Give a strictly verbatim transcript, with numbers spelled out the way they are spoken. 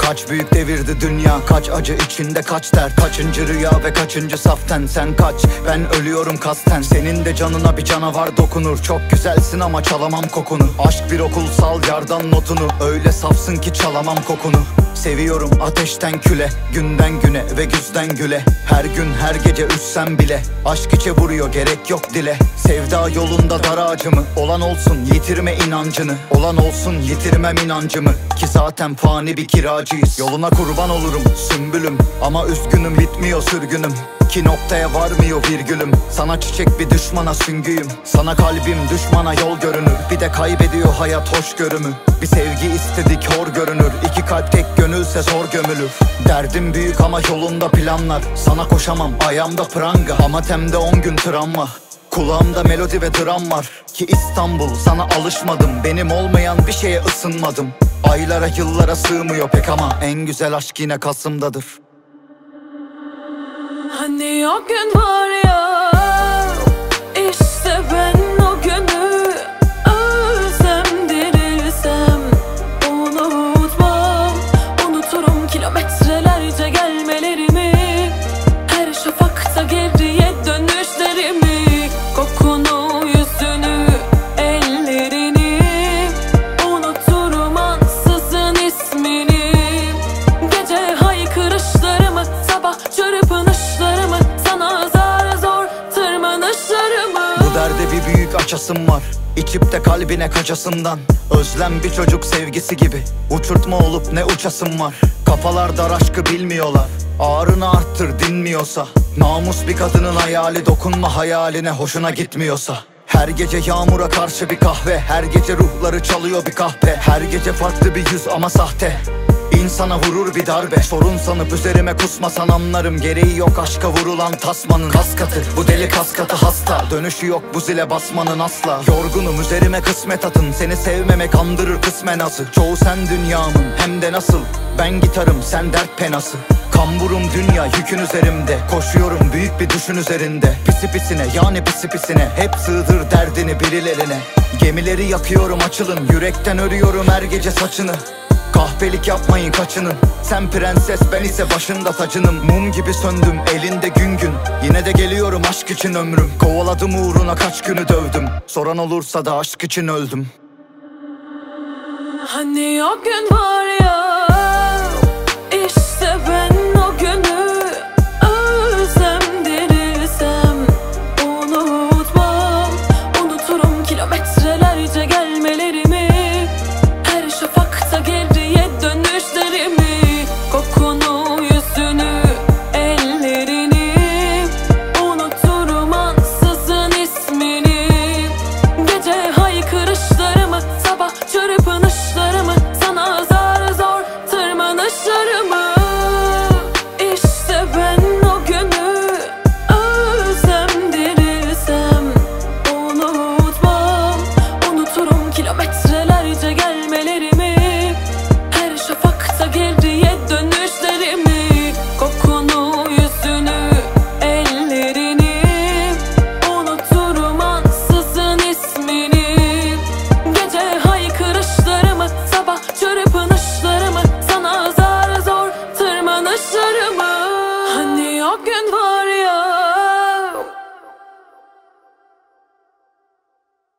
Kaç büyük devirdi dünya, kaç acı içinde kaç dert. Kaçıncı rüya ve kaçıncı saften. Sen kaç, ben ölüyorum kasten. Senin de canına bir canavar dokunur. Çok güzelsin ama çalamam kokunu. Aşk bir okulsal yardan notunu. Öyle safsın ki çalamam kokunu. Seviyorum ateşten küle, günden güne ve güzden güle. Her gün her gece üssem bile aşk içe vuruyor, gerek yok dile. Sevda yolunda dar ağacımı, olan olsun yitirme inancını. Olan olsun yitirmem inancımı, ki zaten fani bir kiracıyız. Yoluna kurban olurum sümbülüm, ama üzgünüm bitmiyor sürgünüm. İki noktaya varmıyor virgülüm. Sana çiçek bir düşmana süngüyüm. Sana kalbim düşmana yol görünür. Bir de kaybediyor hayat hoşgörümü. Bir sevgi istedik hor görünür. İki kalp tek gönülse zor gömülür. Derdim büyük ama yolunda planlar. Sana koşamam ayağımda pranga, ama temde on gün travma. Kulağımda melodi ve dram var. Ki İstanbul sana alışmadım. Benim olmayan bir şeye ısınmadım. Aylara yıllara sığmıyor pek, ama en güzel aşk yine Kasım'dadır. Hani o gün var ya, işte ben o günü ölsem dirilsem unutmam. Unuturum kilometrelerce gelmelerimi, her şafakta geriye dönüşlerimi. Kokunu, yüzünü, ellerini, unuturum ansızın ismini. Gece haykırışlarımı, sabah çırpınışlarımı, sana zar zor tırmanışlarımı. Bu derde bir büyük açasım var, İçip de kalbine kaçasından. Özlem bir çocuk sevgisi gibi, uçurtma olup ne uçasım var. Kafalar dar aşkı bilmiyorlar, ağrını arttır dinmiyorsa. Namus bir kadının hayali, dokunma hayaline hoşuna gitmiyorsa. Her gece yağmura karşı bir kahve, her gece ruhları çalıyor bir kahpe. Her gece farklı bir yüz ama sahte, İnsana vurur bir darbe. Sorun sanıp üzerime kusmasan anlarım. Gereği yok aşka vurulan tasmanın. Kas katı bu deli kas katı hasta, dönüşü yok bu zile basmanın asla. Yorgunum üzerime kısmet atın, seni sevmemek andırır kısmen azı. Çoğu sen dünyamın hem de nasıl, ben gitarım sen dert penası. Kamburum dünya yükün üzerimde, koşuyorum büyük bir düşün üzerinde. Pisi pisine yani pisi pisine, hep sığdır derdini birilerine. Gemileri yakıyorum açılın, yürekten örüyorum her gece saçını. Kahpelik yapmayın kaçının, sen prenses ben ise başında tacınım. Mum gibi söndüm elinde gün gün, yine de geliyorum aşk için ömrüm. Kovaladım uğruna kaç günü dövdüm, soran olursa da aşk için öldüm. Hani o gün var ya, işte ben o günü ölsem dirilsem unutmam. Unuturum kilometrelerce gelmelerimi, her şafakta geriye dönüşlerimi. Kokunu, yüzünü, ellerini, unuturum ansızın ismini. Gece haykırışlarımı, sabah çırpınışlarımı, sana zar zor tırmanışlarımı. İşte ben o günü ölsem dirilsem unutmam. Unuturum kilometrelerce gelmelerimi, her şafakta geriye dönüşlerimi. Kokunu, yüzünü, ellerini, unuturum ansızın ismini. Gece haykırışlarımı, sabah çırpınışlarımı, sana zar zor tırmanışlarımı. Hani o gün var ya,